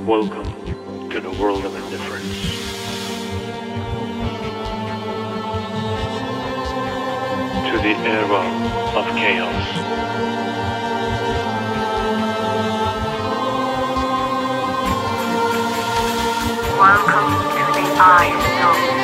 Welcome to the world of indifference. To the era of chaos. Welcome to the I-Zone.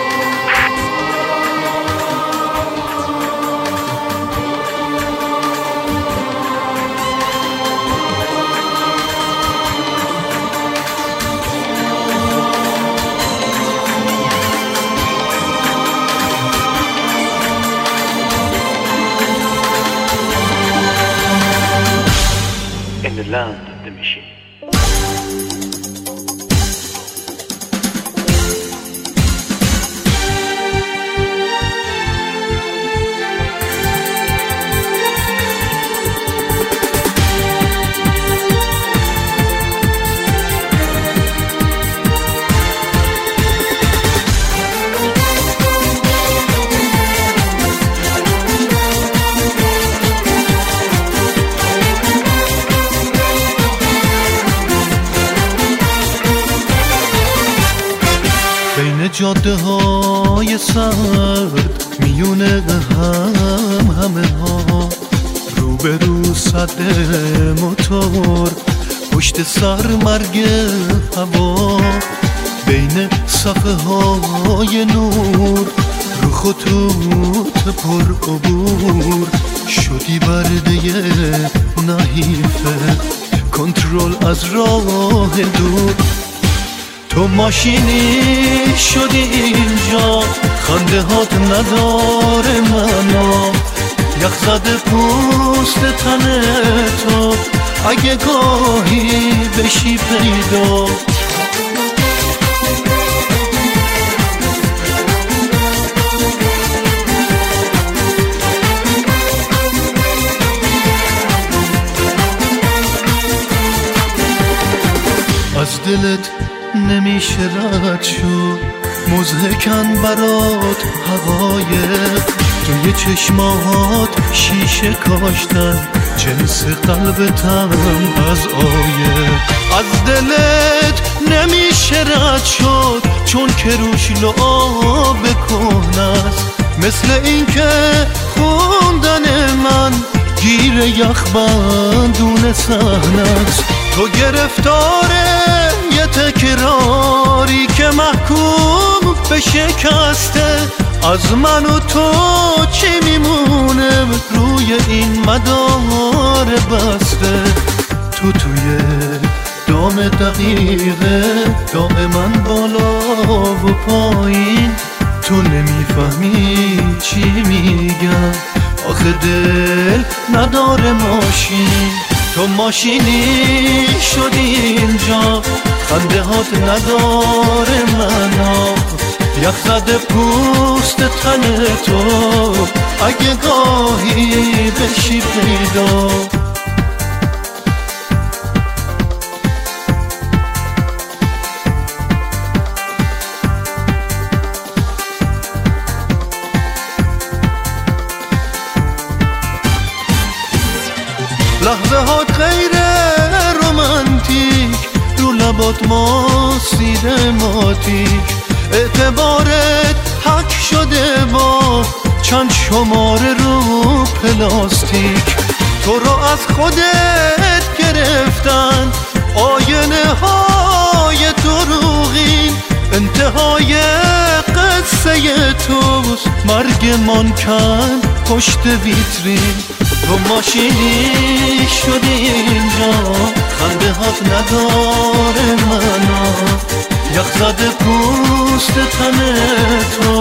In the land of the machine. بین جاده های سرد میونه همه ها روبرو صد موتور پشت سر مرگ هوا بین صفحه های نور رو خطوط پر عبور شدی برده نحیفه کنترل از راه دور تو ماشینی شدی اینجا خنده هات نداره منا یخ زده پوست تن تو اگه گاهی بشی پیدا از دلت نمیشه رد شد مضحکن برات هوای توی چشمات شیشه کاشتن جنس قلبتم از آیه از دلت نمیشه رد شد چون که روش لعاب کهنست مثل این که خوندن من گیر یخبندون صحنست تو گرفتاره یه تکراری که محکوم به شکسته از من و تو چی میمونه روی این مدار بسته تو توی دام دقیقه دائما بالا و پایین تو نمیفهمی چی میگم آخه دل نداره ماشین تو ماشینی شدی اینجا خنده هات نداره منا یخ زده پوست تن تو اگه گاهی بشی پیدا لحظه هات غیر رومانتیک رو لبات سینماتیک اعتبارت حک شده با چند شماره رو پلاستیک تو رو از خودت گرفتن آینه های دروغین انتهای قصه توست مرگ منکن پشت ویترین تو ماشینی شدی اینجا خنده هات نداره منا یخ زده پوست تن تو